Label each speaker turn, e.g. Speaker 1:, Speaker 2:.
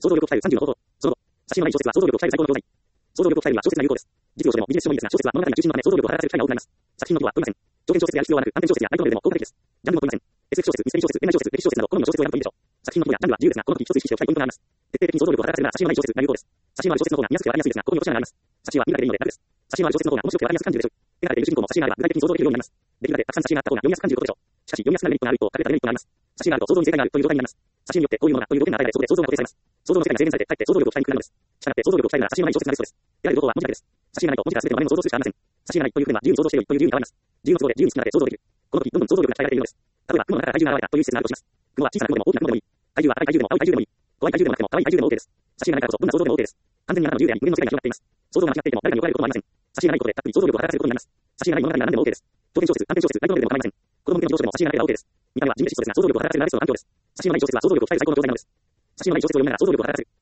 Speaker 1: 想像力を鍛える30の方法。その後、写真はない小説は想像力を鍛える最高の教材。想像力を鍛えるには小説が有効です。実用書でもビジネス書もいいですが、小説は物語が中心のため想像力を働かせる機会が多くなります。作品の量は問いません。長編小説や必要はなく、短編小説やライトノベルでも効果的です。ジャンルも問いません。SF 小説、ミステリー小説、恋愛小説、歴史小説など好みの小説を選ぶといいでしょう。作品の規模やジャンルは自由ですが、この時一つ意識しておきたいポイントがあります。徹底的に想像力を働かせるなら写真はない小説が有効です。写真はない小説の方が見やすくて分かりやすいですが、ここに落とし穴があります。写真は見るだけでいいので楽です。写真はない小説の方が面白くて分かりやすく感じるでしょう。描かれている主人公も写真があれば具体的に想像できるようになります。できるだけたくさん写真があった方が読みやすく感じることでしょう。しかし読みやすくなるメリットがある一方、隠れたデメリットがあります。写真があると想像に正解があるという状態になります。写真によってこういうものがという条件が与えられ、そこで想像が固定されます。想像の世界が制限されて、かえって想像力を鍛えにくくなるのです。したがって想像力を鍛えるなら写真はない小説がベストです。選べる方法は文字だけです。写真がないと文字から全ての場面を想像するしかありません。写真がないというふうには自由に想像してよいという理由に変わります。自由の都合で自由に好きなだけ想像できる。この時どんどん想像力が鍛えられているのです。例えば雲の中から怪獣が現れたという施設があるとします。雲は小さな雲でも大きな雲でもいい。怪獣は赤い怪獣でも青い怪獣でもいい。怖い怪獣でもなくても可愛い怪獣でも OK です。写真がないからこそどんな想像でも OK です。完全にあなたの自由であり無限の世界が広がっています。想像が間違っていても誰かに怒られることもありません。写真がないことでたっぷり想像力を働かせることになります。写真がない物語は何でも OK です。長編小説、短編小説、ライトノベルでも構いません。子供向けの小説でも写真がないから OK です。見た目は地味で質素ですが想像力を働かせるならベストの環境です。写真のない小説は想像力を鍛える最高の教材なのです。写真のない小説を読みながら想像力を働かせる。